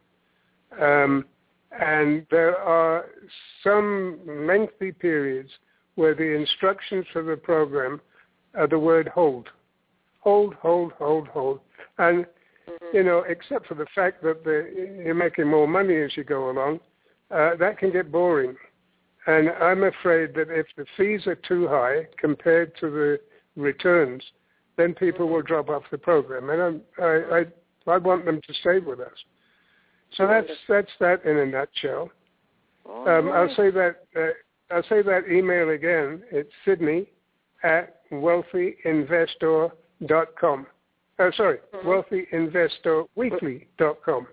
Um, and there are some lengthy periods where the instructions for the program are the word hold. Hold, hold, hold, hold. And, mm-hmm. you know, except for the fact that the, you're making more money as you go along, uh, that can get boring. And I'm afraid that if the fees are too high compared to the returns, then people will drop off the program. And I'm, I, I, I want them to stay with us. So that's that's that in a nutshell. Um, I'll say that uh, I'll say that email again. It's Sydney at wealthy investor dot com. Oh, sorry, mm-hmm. wealthy investor weekly dot com.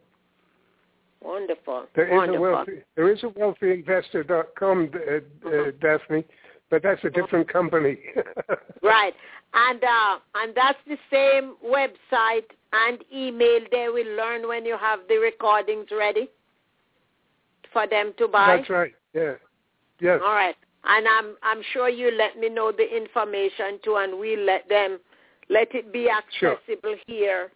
Wonderful. There is Wonderful. a wealthy there is a wealthy investor dot com, uh, uh, mm-hmm. Daphne, but that's a different company. Right, and uh, and that's the same website and email they will learn when you have the recordings ready for them to buy. That's right. Yeah. Yes. All right, and I'm I'm sure you let me know the information too, and we'll let them let it be accessible sure. here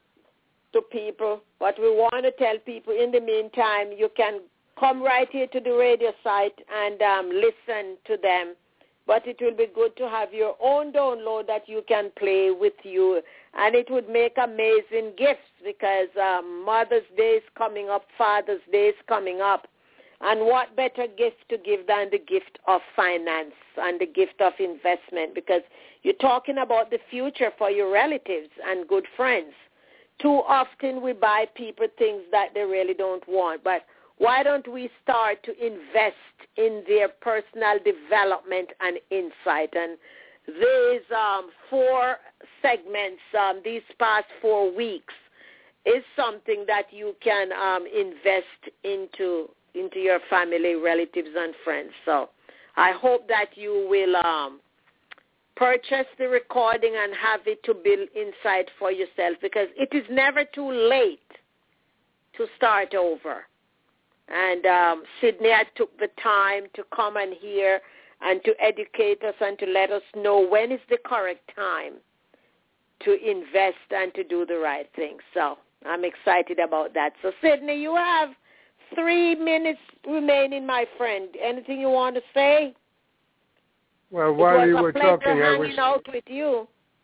to people. But we want to tell people in the meantime, you can come right here to the radio site and um, listen to them. But it will be good to have your own download that you can play with you. And it would make amazing gifts because um, Mother's Day is coming up, Father's Day is coming up. And what better gift to give than the gift of finance and the gift of investment, because you're talking about the future for your relatives and good friends. Too often we buy people things that they really don't want. But why don't we start to invest in their personal development and insight? And these um, four segments, um, these past four weeks, is something that you can um, invest into into your family, relatives, and friends. So I hope that you will um, purchase the recording and have it to build insight for yourself, because it is never too late to start over. And um, Sydney had took the time to come and hear and to educate us and to let us know when is the correct time to invest and to do the right thing. So I'm excited about that. So, Sydney, you have three minutes remaining, my friend. Anything you want to say? Well, while you were talking, I was... It was a pleasure hanging out with you.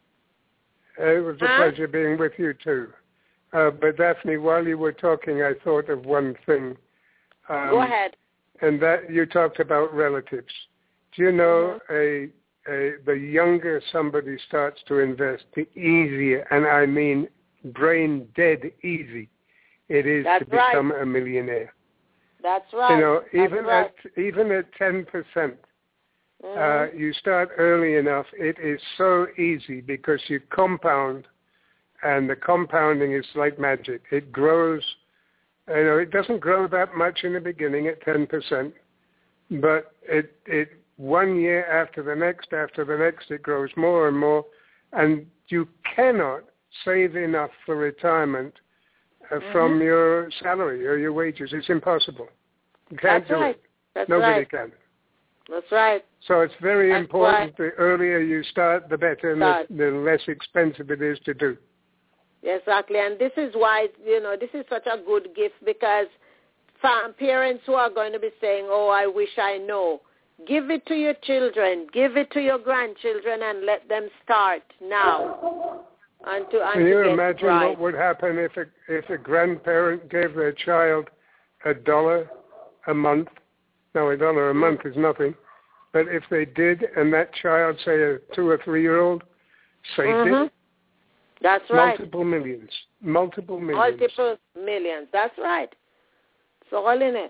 It was a huh? pleasure being with you, too. Uh, but, Daphne, while you were talking, I thought of one thing. Um, Go ahead. And that you talked about relatives. Do you know mm-hmm. a, a the younger somebody starts to invest, the easier, and I mean brain dead easy, it is That's to become right. a millionaire. That's right. You know, That's even right. at even at ten percent, mm-hmm. uh, you start early enough. It is so easy because you compound, and the compounding is like magic. It grows. You know, it doesn't grow that much in the beginning at ten percent, but it it one year after the next after the next, it grows more and more, and you cannot save enough for retirement uh, mm-hmm. from your salary or your wages. It's impossible. You can't That's do right. it. That's Nobody right. can. That's right. So it's very That's important. right. The earlier you start, the better, and the, the less expensive it is to do. Exactly, and this is why, you know, this is such a good gift because parents who are going to be saying, oh, I wish I know, give it to your children, give it to your grandchildren, and let them start now. And to, and Can you to imagine right. what would happen if a, if a grandparent gave their child a dollar a month? Now, a dollar a mm. month is nothing, but if they did, and that child, say a two or three-year-old, saved mm-hmm. it, that's right. Multiple millions. Multiple millions. Multiple millions. That's right. It's all in it.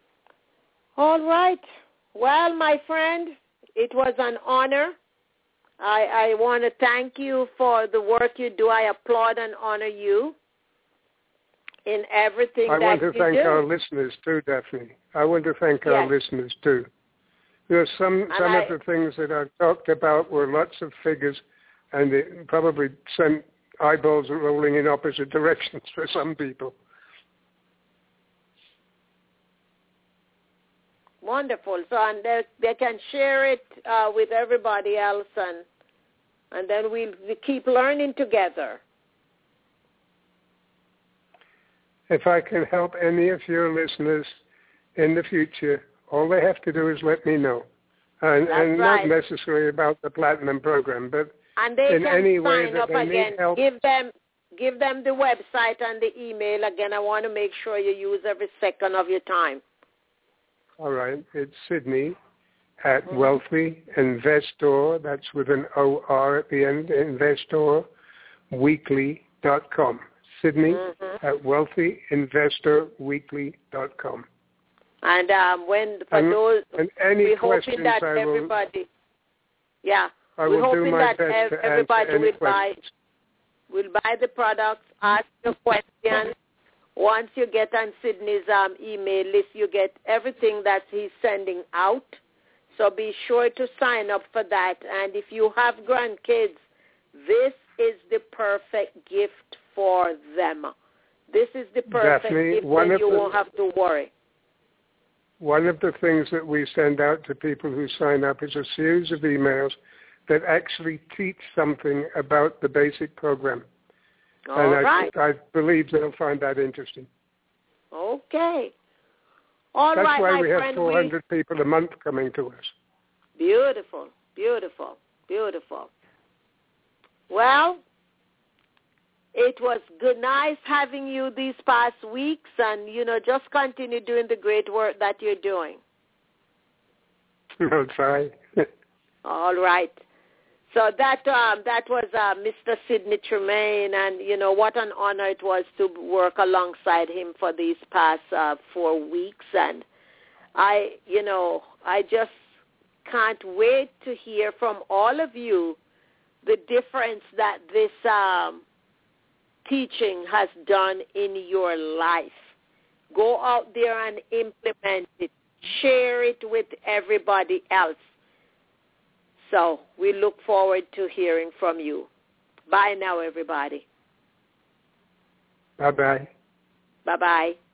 All right. Well, my friend, it was an honor. I, I want to thank you for the work you do. I applaud and honor you in everything I that want to you thank do. our listeners, too, Daphne. I want to thank yes. our listeners, too. You know, some, some I, of the things that I talked about were lots of figures, and it probably sent eyeballs rolling in opposite directions for some people. Wonderful. So and they, they can share it uh, with everybody else, and and then we'll, we keep learning together. If I can help any of your listeners in the future, all they have to do is let me know. And, and right. not necessarily about the Platinum program, but and they in can any sign way that up they again. need help. Give them, give them the website and the email again. I want to make sure you use every second of your time. All right. It's Sydney at mm-hmm. Wealthy Investor. That's with an O R at the end. Investor Weekly dot com. Sydney mm-hmm. at Wealthy Investor Weekly dot com. And um, when for and, those, and any we're questions, hoping that I will, everybody, yeah, I we're will do hoping my that best ev- to everybody answer any will buy, questions. will buy the products, ask your questions. Once you get on Sydney's um, email list, you get everything that he's sending out. So be sure to sign up for that. And if you have grandkids, this is the perfect gift for them. This is the perfect Daphne, gift one and of you the, won't have to worry. One of the things that we send out to people who sign up is a series of emails that actually teach something about the basic program. All and right. I, I believe they'll find that interesting. Okay. All That's right, why my we have friend, four hundred we... people a month coming to us. Beautiful, beautiful, beautiful. Well, it was good, nice having you these past weeks, and, you know, just continue doing the great work that you're doing. I'll try. All right. So that um, that was uh, Mister Sydney Tremaine, and, you know, what an honor it was to work alongside him for these past uh, four weeks. And I, you know, I just can't wait to hear from all of you the difference that this um, teaching has done in your life. Go out there and implement it. Share it with everybody else. So we look forward to hearing from you. Bye now, everybody. Bye-bye. Bye-bye.